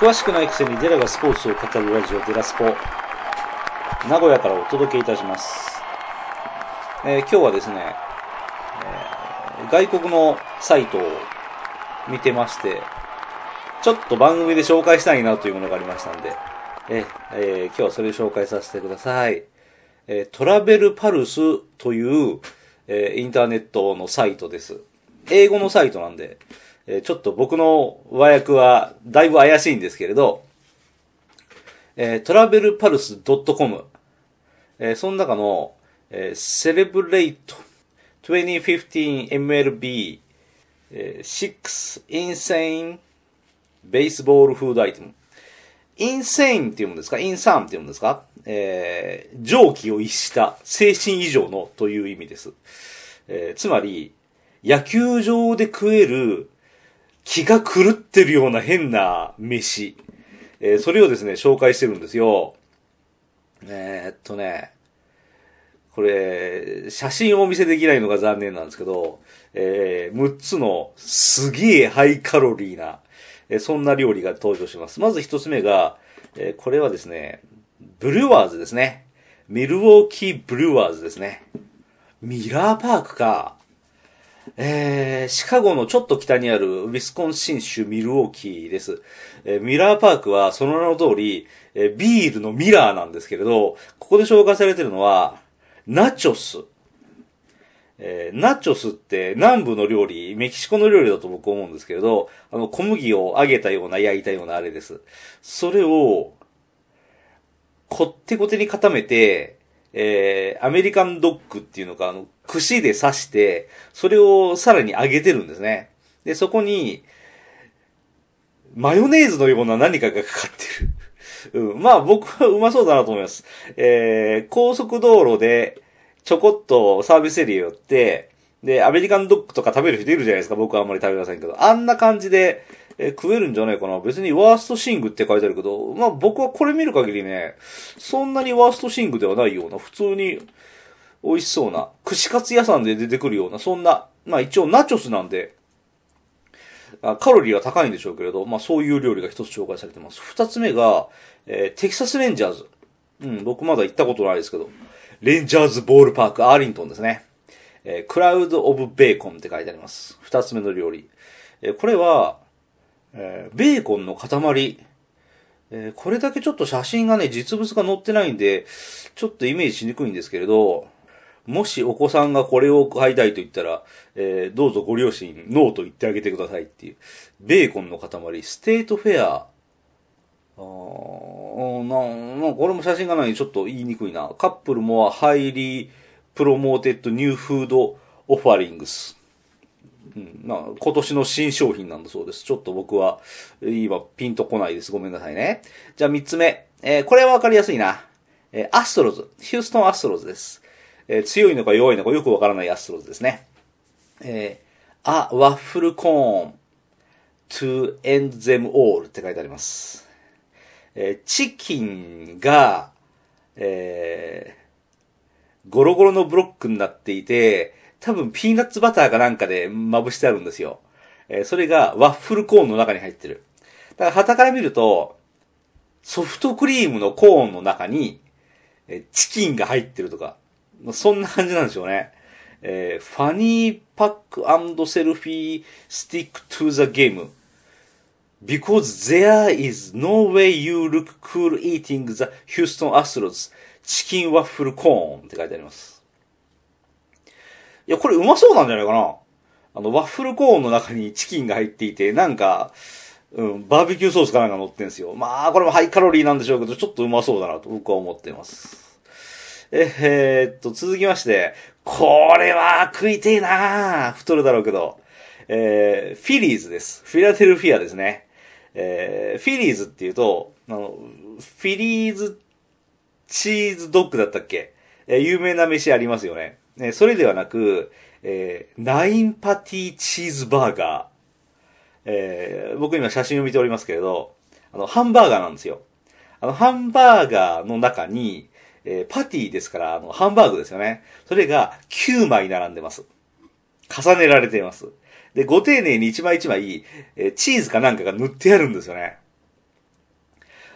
詳しくないくせにデラがスポーツを語るラジオデラスポ、名古屋からお届けいたします。今日はですね、外国のサイトを見てまして、ちょっと番組で紹介したいなというものがありましたんで、今日はそれを紹介させてください。トラベルパルスという、インターネットのサイトです。英語のサイトなんで、ちょっと僕の和訳はだいぶ怪しいんですけれど、travelpulse.com、その中の、Celebrate 2015 MLB、6 Insane Baseball Food Item。Insane っていうんですか？ Insane っていうんですか？常軌を逸した精神異常のという意味です。つまり、野球場で食える気が狂ってるような変な飯。それをですね、紹介してるんですよ。これ、写真をお見せできないのが残念なんですけど、6つのすげえハイカロリーな、そんな料理が登場します。まず一つ目が、これはですね、ブルワーズですね。ミルウォーキーブルワーズですね。ミラーパークか。シカゴのちょっと北にあるウィスコンシン州ミルウォーキーです。ミラーパークはその名の通り、ビールのミラーなんですけれど、ここで紹介されているのは、ナチョス。ナチョスって南部の料理、メキシコの料理だと僕思うんですけれど、小麦を揚げたような焼いたようなあれです。それを、こってこてに固めて、アメリカンドッグっていうのか、串で刺して、それをさらに揚げてるんですね。で、そこに、マヨネーズのような何かがかかってる。まあ僕はうまそうだなと思います。高速道路で、ちょこっとサービスエリア寄って、で、アメリカンドッグとか食べる人いるじゃないですか。僕はあんまり食べませんけど。あんな感じで、食えるんじゃないかな。別にワーストシングって書いてあるけど、まあ僕はこれ見る限りね、そんなにワーストシングではないような、普通に美味しそうな、串カツ屋さんで出てくるような、そんな、まあ一応ナチョスなんで、カロリーは高いんでしょうけれど、まあそういう料理が一つ紹介されてます。二つ目が、テキサスレンジャーズ。僕まだ行ったことないですけど、レンジャーズボールパークアーリントンですね。クラウドオブベーコンって書いてあります。二つ目の料理。これは、ベーコンの塊。これだけちょっと写真がね、実物が載ってないんで、ちょっとイメージしにくいんですけれど、もしお子さんがこれを買いたいと言ったら、どうぞご両親、ノーと言ってあげてくださいっていう。ベーコンの塊、ステートフェア。これも写真がないんでちょっと言いにくいな。カップルもハイリープロモーテッドニューフードオファリングス。今年の新商品なんだそうです。ちょっと僕は、今ピンとこないです。ごめんなさいね。じゃあ三つ目。これはわかりやすいな。アストロズ。ヒューストンアストロズです。強いのか弱いのかよくわからないアストロズですね。ワッフルコーン to end them all って書いてあります。チキンが、ゴロゴロのブロックになっていて、多分ピーナッツバターかなんかでまぶしてあるんですよ。それがワッフルコーンの中に入ってる。だから傍から見ると、ソフトクリームのコーンの中に、チキンが入ってるとか、そんな感じなんでしょうね。ファニーパック&セルフィースティック to the game. Because there is no way you look cool eating the Houston Astros Chicken Waffle Cone って書いてあります。いや、これうまそうなんじゃないかな。ワッフルコーンの中にチキンが入っていて、なんか、バーベキューソースかなんか乗ってんですよ。まあ、これもハイカロリーなんでしょうけど、ちょっとうまそうだなと僕は思っています。続きまして、これは食いてえな太るだろうけど、フィリーズです。フィラデルフィアですね。フィリーズっていうと、フィリーズチーズドッグだったっけ？有名な飯ありますよね。それではなく、ナインパティチーズバーガー。僕今写真を見ておりますけれど、ハンバーガーなんですよ。ハンバーガーの中に、パティですから、ハンバーグですよね。それが9枚並んでます。重ねられています。で、ご丁寧に一枚一枚、チーズかなんかが塗ってあるんですよね。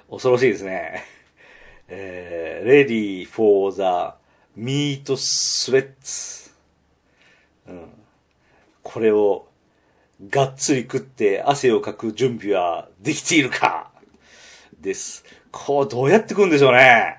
恐ろしいですね。ready for the meat sweats、うん。これをがっつり食って汗をかく準備はできているかです。こうどうやって食うんでしょうね。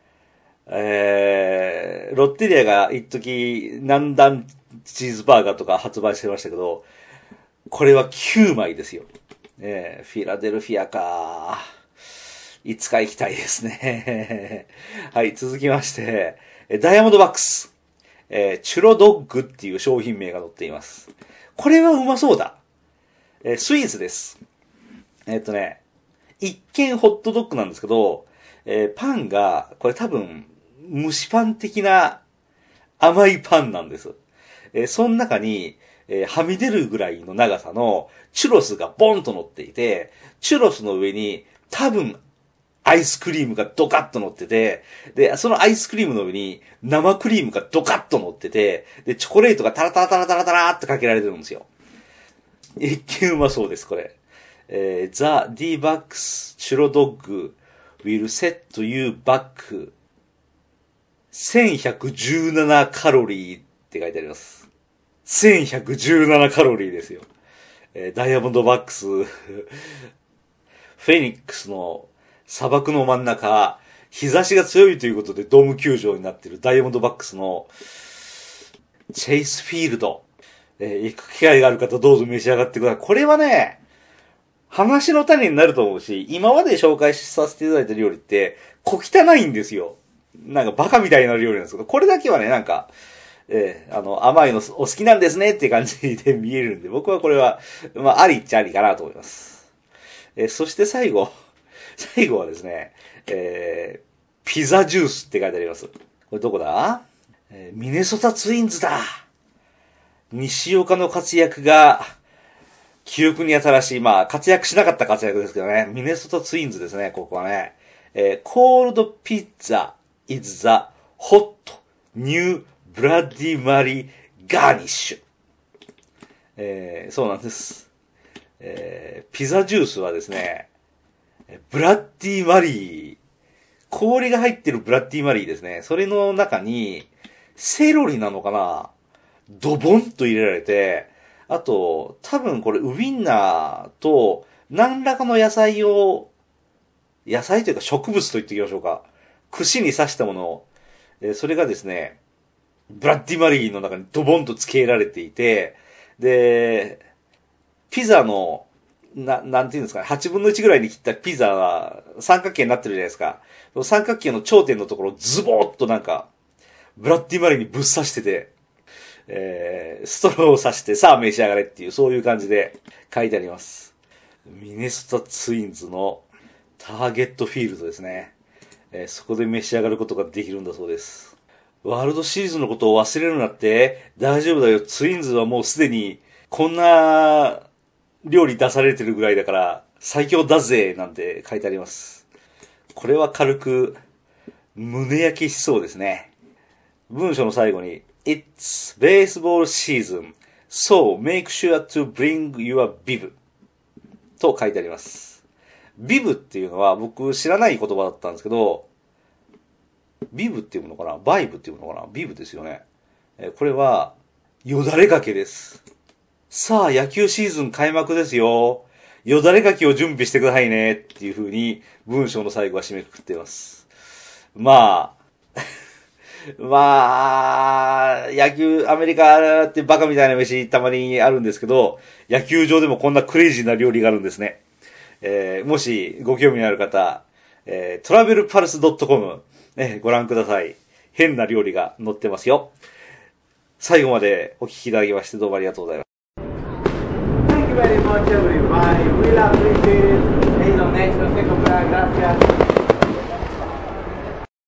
ロッテリアが一時南段チーズバーガーとか発売してましたけど、これは9枚ですよ。フィラデルフィアか。いつか行きたいですね。はい、続きまして、ダイヤモンドバックス、チュロドッグっていう商品名が載っています。これはうまそうだ。スイーツです。一見ホットドッグなんですけど、パンが、これ多分、蒸しパン的な甘いパンなんです。その中に、はみ出るぐらいの長さのチュロスがボンと乗っていて、チュロスの上に多分アイスクリームがドカッと乗ってて、で、そのアイスクリームの上に生クリームがドカッと乗ってて、で、チョコレートがタラタラタラタラタラーってかけられてるんですよ。一見うまそうです、これ。The D-Bucks チュロドッグ will set you back 1117カロリーって書いてあります。1117カロリーですよ。ダイヤモンドバックス、フェニックスの砂漠の真ん中、日差しが強いということでドーム球場になっているダイヤモンドバックスのチェイスフィールド、行く機会がある方どうぞ召し上がってください。これはね、話の種になると思うし、今まで紹介させていただいた料理って小汚いんですよ。なんかバカみたいな料理なんですけど、これだけはね、なんか、甘いのお好きなんですねって感じで見えるんで、僕はこれは、まあ、ありっちゃありかなと思います。そして最後はですね、ピザジュースって書いてあります。これどこだ？ミネソタツインズだ。西岡の活躍が、記憶に新しい、まあ、活躍しなかった活躍ですけどね、ミネソタツインズですね、ここはね。cold pizza is the hot new bloody Mary garnish。そうなんです。ピザジュースはですね、ブラッディマリー、氷が入ってるブラッディマリーですね。それの中に、セロリなのかな？ドボンと入れられて、あと、多分これウインナーと何らかの野菜というか植物と言っておきましょうか。串に刺したものを、それがですね、ブラッディマリーの中にドボンと付けられていて、で、ピザの、なんていうんですかね、8分の1ぐらいに切ったピザは三角形になってるじゃないですか。三角形の頂点のところズボーっとなんか、ブラッディマリーにぶっ刺してて、ストローを刺してさあ召し上がれっていう、そういう感じで書いてあります。ミネソタツインズのターゲットフィールドですね。そこで召し上がることができるんだそうです。ワールドシリーズのことを忘れるなって、大丈夫だよ。ツインズはもうすでにこんな料理出されてるぐらいだから最強だぜなんて書いてあります。これは軽く胸焼けしそうですね。文章の最後に It's baseball season, so make sure to bring your bib と書いてあります。ビブっていうのは僕知らない言葉だったんですけど、ビブっていうのかな、バイブっていうのかな、ビブですよね。これはよだれかけです。さあ野球シーズン開幕ですよ。よだれかけを準備してくださいねっていう風に文章の最後は締めくくっています。まあ、野球、アメリカってバカみたいな飯たまにあるんですけど、野球場でもこんなクレイジーな料理があるんですね。もしご興味のある方、travelpulse.com、ご覧ください。変な料理が載ってますよ。最後までお聞きいただきましてどうもありがとうございます。 Thank you very much everybody. Really appreciate it. Es lo next, no sé cómo gracias.